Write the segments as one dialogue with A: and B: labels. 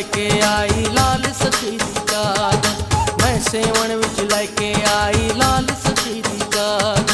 A: लैके आई लाल सफेदी चादर, मैं सेवण विच लैके आई लाल सफेदी चादर।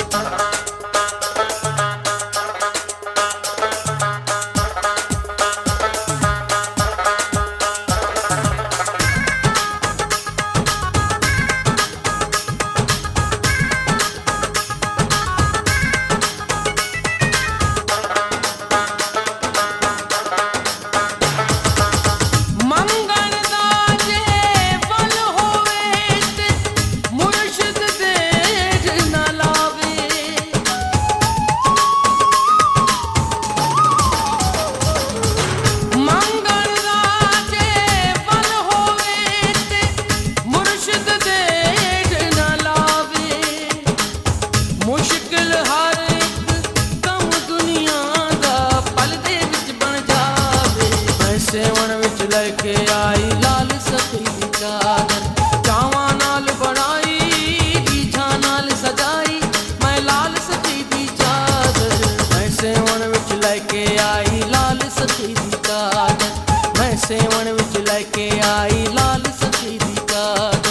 A: सेवण विच लैके आई लाल सफेदी चादर, चावां नाल बनाई रीझां नाल सजाई मैं लाल सफेदी चादर। मैं सेवण विच लैके आई लाल सफेदी चादर, मैं सेवण विच लैके आई लाल सफेदी चादर।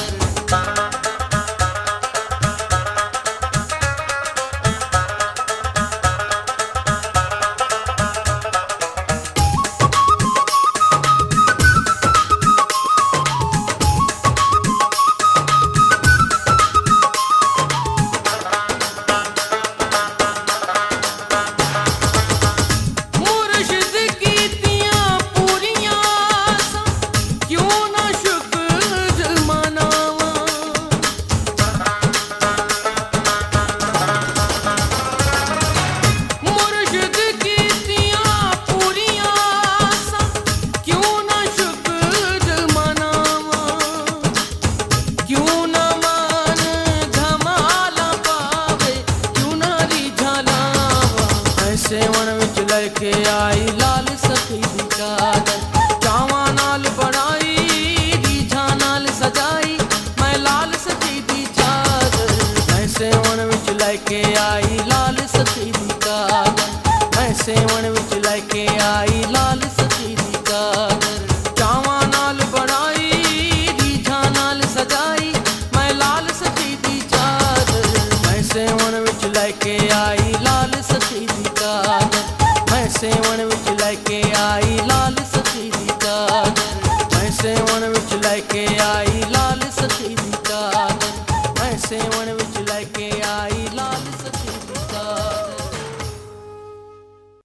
A: सेवण विच लैके आई लाल सफेदी चादर, चावां नाल बनाई रीझां नाल सजाई मैं लाल सफेदी चादर। मैं सेवण विच लैके आई लाल सफेदी चादर, मैं सेवण विच लैके आई